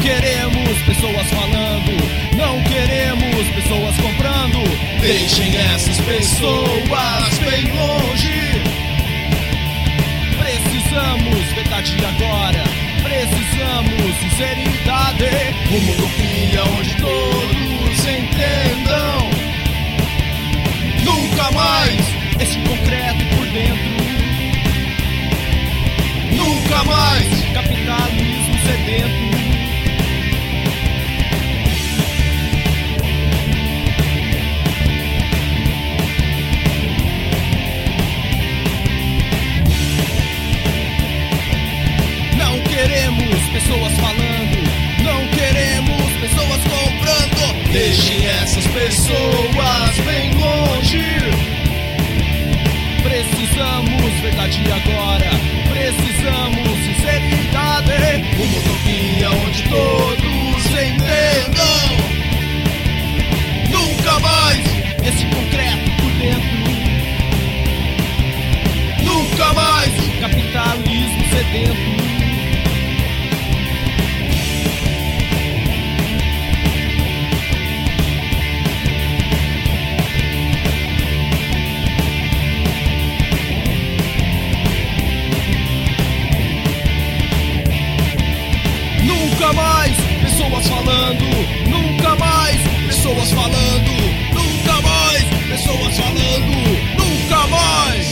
queremos pessoas falando, não queremos pessoas comprando. Deixem essas pessoas bem longe. Precisamos verdade agora, precisamos sinceridade. Uma utopia onde todos entendam. Nunca mais esse concreto por dentro. Nunca mais capitalismo sedento. Não queremos pessoas falando, não queremos pessoas comprando. Deixem essas pessoas bem longe. Precisamos verdade agora, precisamos sinceridade. Uma utopia onde todos entendam. Nunca mais esse concreto por dentro. Nunca mais capitalismo sedento. Nunca mais pessoas falando, nunca mais pessoas falando, nunca mais pessoas falando, nunca mais.